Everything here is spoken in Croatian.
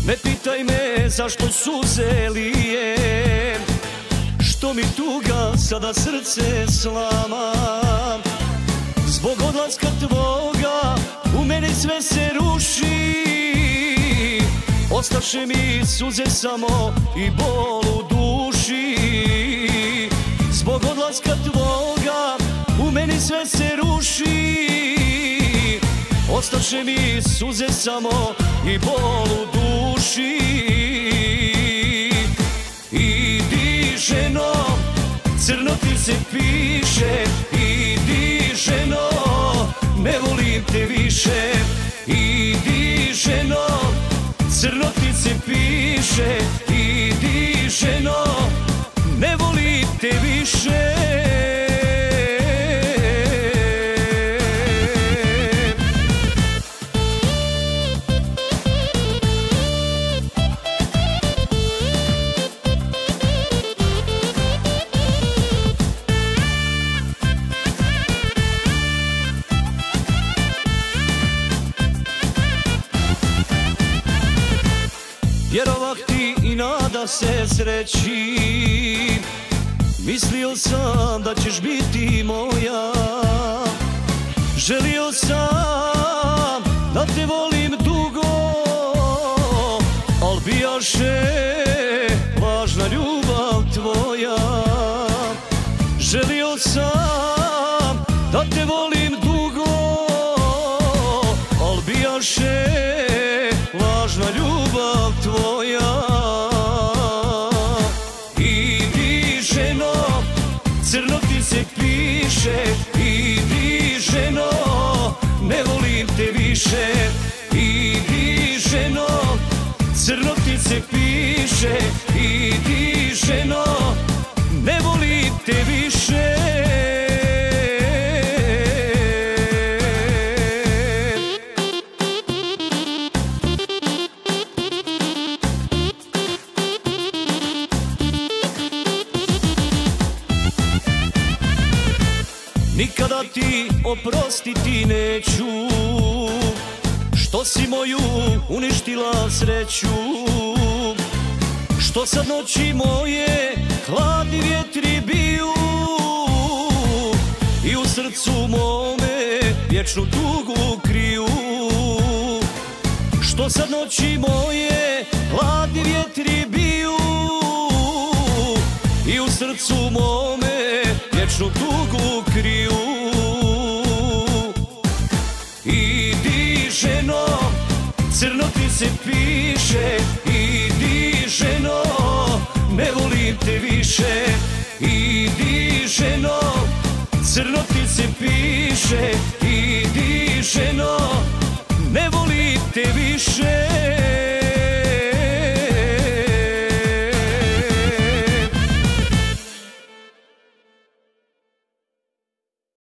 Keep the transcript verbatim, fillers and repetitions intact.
Ne pitaj me zašto suze lijem, što mi tuga sada srce slama. Zbog odlaska tvoga u meni sve se ruši, ostaše mi suze samo i bol u duši. Zbog odlaska tvoga u meni sve se ruši, ostaše mi suze samo i bol u duši. Idi ženo, crno ti se piše, idi ženo, ne volim te više. Idi ženo, crno ti se piše, idi ženo, ne volim te više. Vjerovah ti i nada se sreći, mislio sam da ćeš biti moja. Želio sam da te volim dugo, al bijaše lažna ljubav tvoja. Želio sam da te volim dugo, al bijaše lažna ljubav tvoja. Idi ženo, crno ti se piše, idi ženo, ne volim te više. Idi ženo, crno ti se piše, idi ženo, ne volim te više. Nikada ti oprostiti neću, što si moju uništila sreću. Što sad noći moje hladni vjetri biju i u srcu mome vječnu tugu kriju. Što sad noći moje hladni vjetri biju i u srcu mome vječnu tugu kriju. Idi ženo, crno ti se piše, idi ženo, ne volim te više. Idi ženo, crno ti se piše, idi ženo, ne volim te više.